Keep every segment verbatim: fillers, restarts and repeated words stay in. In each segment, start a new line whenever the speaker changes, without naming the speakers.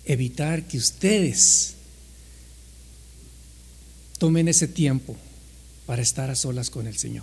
evitar que ustedes tomen ese tiempo para estar a solas con el Señor.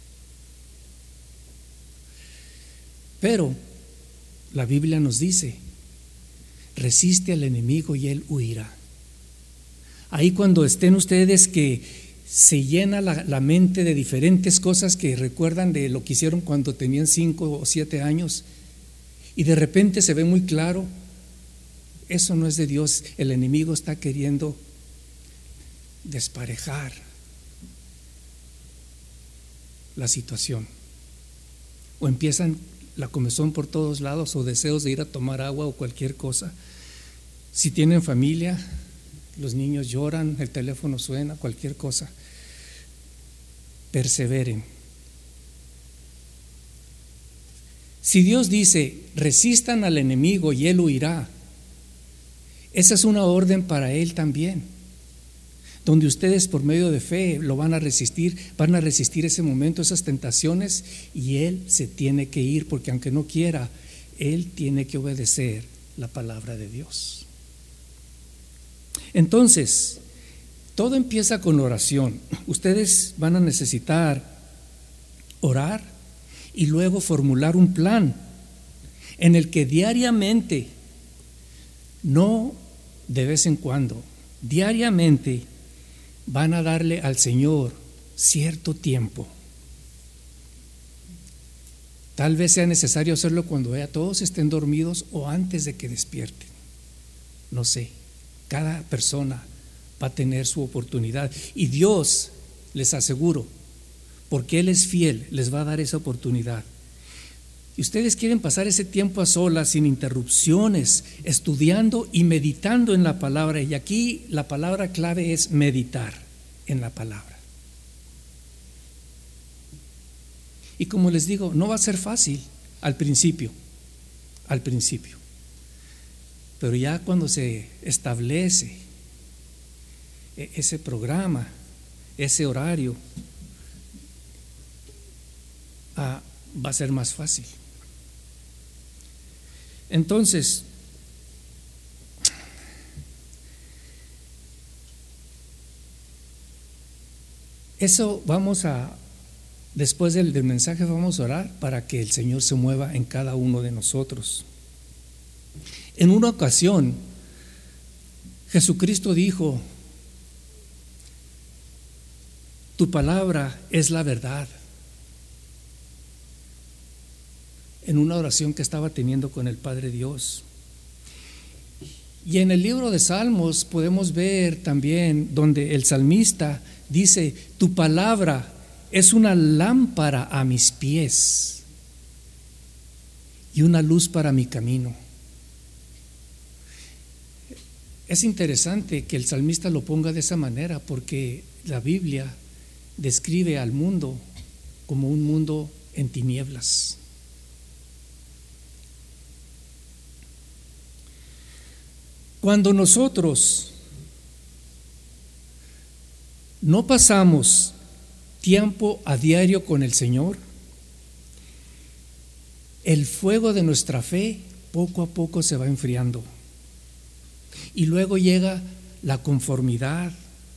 Pero la Biblia nos dice: resiste al enemigo y él huirá. Ahí cuando estén ustedes que se llena la, la mente de diferentes cosas que recuerdan de lo que hicieron cuando tenían cinco o siete años, y de repente se ve muy claro, eso no es de Dios. El enemigo está queriendo desparejar la situación, o empiezan la comezón por todos lados, o deseos de ir a tomar agua o cualquier cosa. Si tienen familia, los niños lloran, el teléfono suena, cualquier cosa. Perseveren. Si Dios dice: resistan al enemigo y él huirá, esa es una orden para él también, donde ustedes por medio de fe lo van a resistir, van a resistir ese momento, esas tentaciones, y él se tiene que ir, porque aunque no quiera, él tiene que obedecer la palabra de Dios. Entonces, todo empieza con oración. Ustedes van a necesitar orar y luego formular un plan en el que diariamente, no de vez en cuando, diariamente van a darle al Señor cierto tiempo. Tal vez sea necesario hacerlo cuando ya todos estén dormidos o antes de que despierten. No sé, cada persona va a tener su oportunidad, y Dios, les aseguro, porque Él es fiel, les va a dar esa oportunidad. Y ustedes quieren pasar ese tiempo a solas, sin interrupciones, estudiando y meditando en la palabra. Y aquí la palabra clave es meditar en la palabra. Y como les digo, no va a ser fácil al principio, al principio. Pero ya cuando se establece ese programa, ese horario, ah, va a ser más fácil. Entonces, eso vamos a, después del, del mensaje vamos a orar para que el Señor se mueva en cada uno de nosotros. En una ocasión, Jesucristo dijo: tu palabra es la verdad, en una oración que estaba teniendo con el Padre Dios. Y en el libro de Salmos podemos ver también donde el salmista dice: tu palabra es una lámpara a mis pies y una luz para mi camino. Es interesante que el salmista lo ponga de esa manera, porque la Biblia describe al mundo como un mundo en tinieblas. Cuando nosotros no pasamos tiempo a diario con el Señor, el fuego de nuestra fe poco a poco se va enfriando. Y luego llega la conformidad.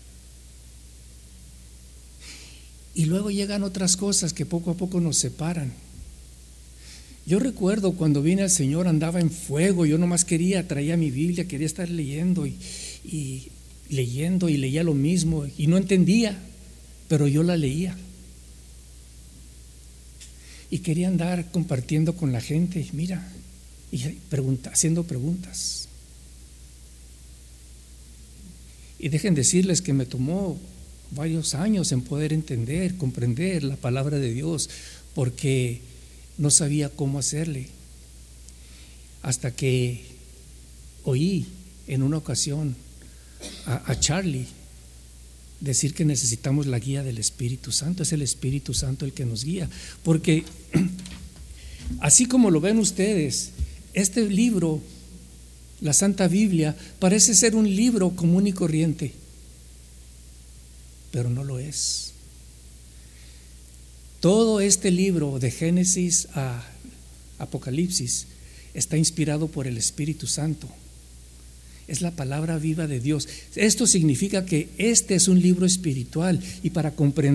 Y luego llegan otras cosas que poco a poco nos separan. Yo recuerdo cuando vine al Señor, andaba en fuego. Yo nomás quería, traía mi Biblia, quería estar leyendo y, y leyendo y leía lo mismo. Y no entendía, pero yo la leía. Y quería andar compartiendo con la gente, mira, y pregunta, haciendo preguntas. Y dejen decirles que me tomó varios años en poder entender, comprender la palabra de Dios, porque no sabía cómo hacerle. Hasta que oí en una ocasión a, a Charlie decir que necesitamos la guía del Espíritu Santo. Es el Espíritu Santo el que nos guía, porque así como lo ven ustedes, este libro, la Santa Biblia, parece ser un libro común y corriente, pero no lo es. Todo este libro de Génesis a Apocalipsis está inspirado por el Espíritu Santo, es la palabra viva de Dios. Esto significa que este es un libro espiritual y para comprender